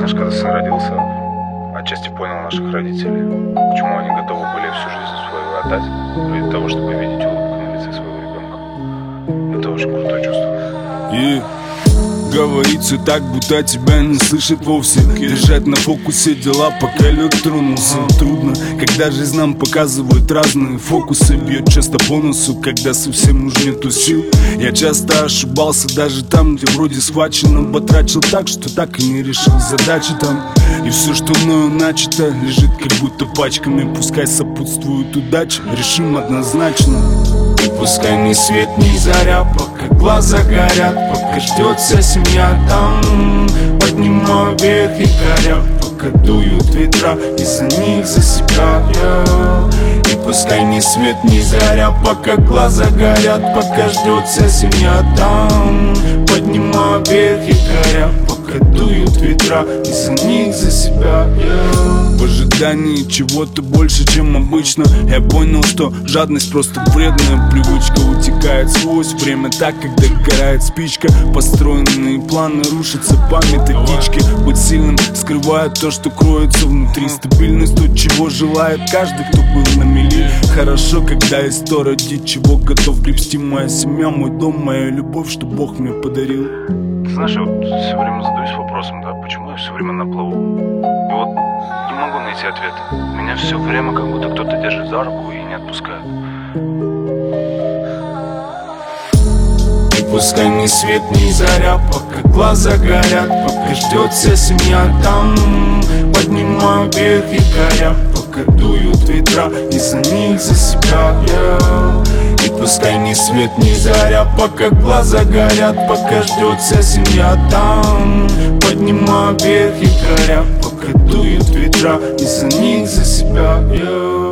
Знаешь, когда сын родился, отчасти понял наших родителей, почему они готовы были всю жизнь свою отдать ради того, чтобы видеть улыбку на лице своего ребенка. Это очень крутое чувство. Говорится так, будто тебя не слышит вовсе. Держать на фокусе дела, пока лед тронулся. Трудно, когда жизнь нам показывает разные фокусы. Бьет часто по носу, когда совсем уж нету сил. Я часто ошибался даже там, где вроде схвачено. Потрачил так, что так и не решил задачи там. И все, что мною начато, лежит как будто пачками. Пускай сопутствует удача, решим однозначно. И пускай ни свет, ни заря, пока глаза горят, пока ждется семья там. Поднимаю вверх и горя, пока дуют ветра, и за них за себя я. И пускай ни свет, ни заря, пока глаза горят, пока ждется семья там. Поднимаю вверх и горя, пока дуют ветра, и за них за себя я. В ожидании чего-то больше, чем обычно, я понял, что жадность просто вредная привычка. Утекает сквозь время так, когда горает спичка. Построенные планы рушатся по методичке. Быть сильным скрывает то, что кроется внутри. Стабильность, то, чего желает каждый, кто был на мели. Хорошо, когда есть то, ради чего готов гребсти. Моя семья, мой дом, моя любовь, что Бог мне подарил. Ты знаешь, я вот все время задаюсь вопросом, да, почему я все время на плаву? И вот не могу найти ответа. Меня все время как будто кто-то держит за руку и не отпускает. И пускай ни свет, ни заря, пока глаза горят, пока ждется семья там. Поднимаю вверх и горя, пока дуют ветра, и за них за себя я. И пускай ни свет, ни заря, пока глаза горят, пока ждется семья там. Поднимаю вверх и горя, пока дуют ветра, и за них за себя я.